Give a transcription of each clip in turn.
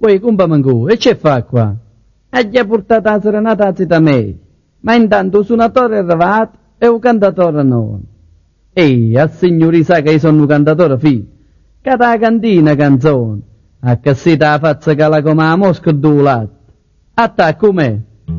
Poi compa Mangu, e che fa qua? Ha già portato la serenata a zita me, ma intanto il suonatore è arrivato e il cantatore non. Ehi, a signori sa che io sono un cantatore, figlio, che da cantina canzone, a che si ta faccia cala come la mosca d'ulat. A te com'è?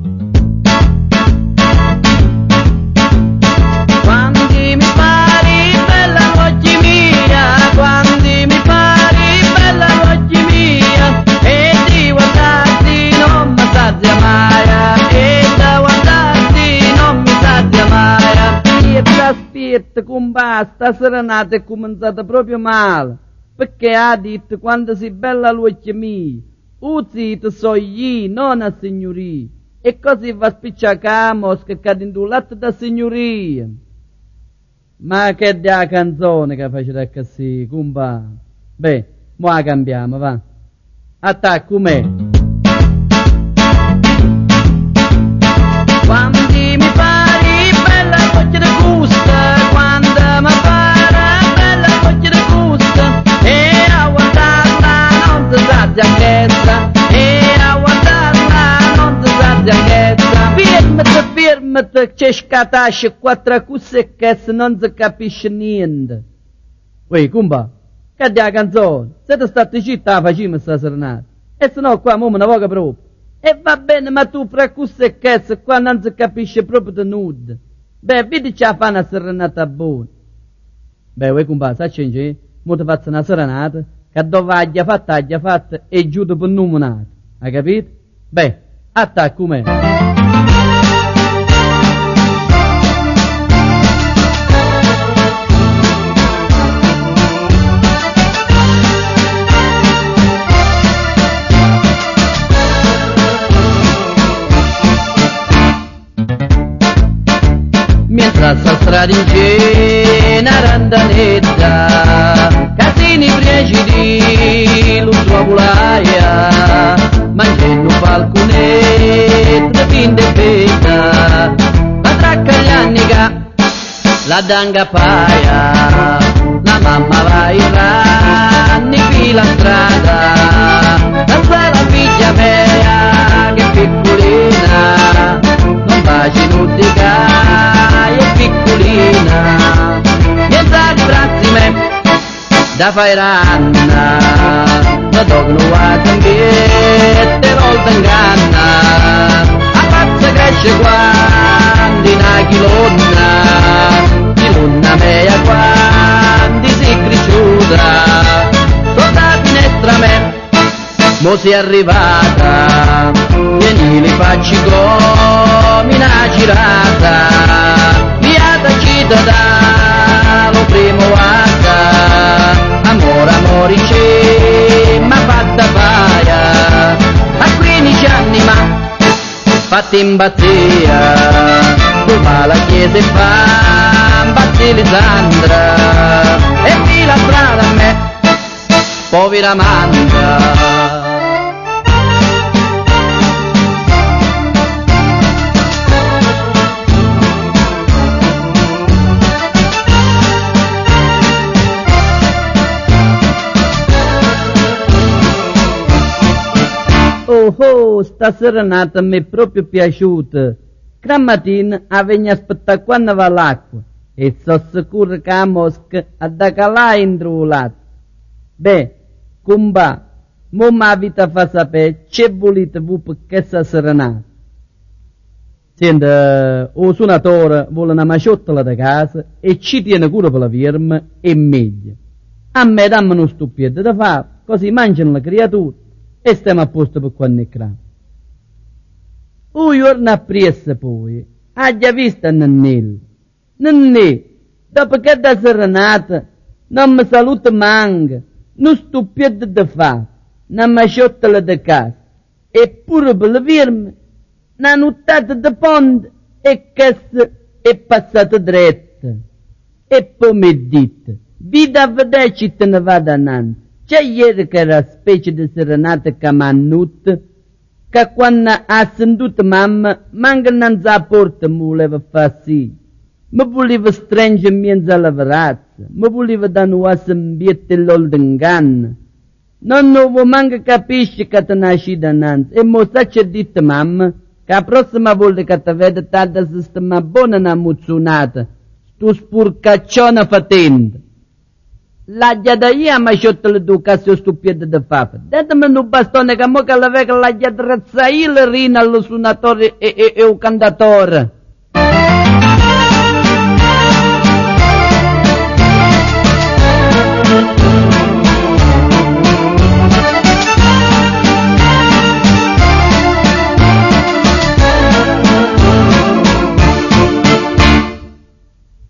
Comba, sta serenata è cominciata proprio male, perché ha detto quando si bella luce mia, zitto so io, non a signoria, e così va a spicciare a mosca che indulato da signoria. Ma che dia canzone che faceva così, comba? Beh, mo la cambiamo, va. A te com'è? Quando mi pari bella voce di gusta, quando mi pari bella voce di gusta, e a guardarla non si sa di anch'essa, e a guardarla non si sa di anch'essa. Fermati, c'è scatasce quattro cose che non si capisce niente. Uè, comba, che dia canzone? Siete stati zitta facciamo sta serenata, e se no qua mo me ne voga proprio. E va bene, ma tu fra cusse e chesse qua non si capisce proprio di nudo. Beh, vedi ci fa una serenata buona. Beh, vuoi compa, sa c'è, mo ti faccio una serenata, che dove abbia fatta e giù per numenato. Hai capito? Beh, a te com'è? Mientras la strada in cena randanetta, casini precidi, lo suavolaia, mangiando falconetta, fin de beta, la traccagliannica, la danga paia, la mamma va in ranni fila strada, la sala figlia mea, che piccolina, non baci non ti è piccolina, niente grazie me da fare ranna, la dogno a cambiette volte inganna, a pazza cresce quando in achilonna, di luna mea quando si cresciuta, sotto la finestra me, mo si è arrivata, vieni li facci come una girata, via da cita da lo primo guarda, amore c'è, ma fatta paia, a 15 anni ma fatti imbattia, tu fa la chiesa e fa, batti Lisandra, e qui la strada a me, povera manca. Oh, sta serenata mi è proprio piaciuta. Crammattina avegna aspettare quando va l'acqua e so sicuro che la mosca ha da calare indrulato. Beh, comba, mo ma vita fa sapere c'è volete voi per questa serenata. Senta, o suonatore vuole una maciottola da casa e ci tiene cura per la firma e meglio. A me dammi uno stuppietto da fare, così mangiano le creature e stiamo a posto per quando è cranio. Un giorno appresso poi, ha già visto Nannello. Nannè, dopo che da serenata, non mi saluta manca, non stuppietto da fare, non mi sciottola da casa, e pure per la firma, una nottata da ponte, e che è passata dritta. E poi mi dite, vita a vedere ci te ne vada annanzi. C'è ieri che era specie di serenata che mi hanno che quando ha sentito mamma, manca innanzi alla porta mi voleva far sì. Mi voleva stringermi in alla verazza, mi voleva dare un ambiente l'oldenganna, Non vuoi manco capisci che ti nasci dananza. E mo sa c'è detto mamma, che la prossima volta che ti vede tarda sistema buona una muzzunata, tu spurcacciona fatendo. La giadaia mi ha sciotto l'educazione stupida di fare. Datemi un bastone che mo che la vega la giadrazzaila rina allo suonatore e il cantatore.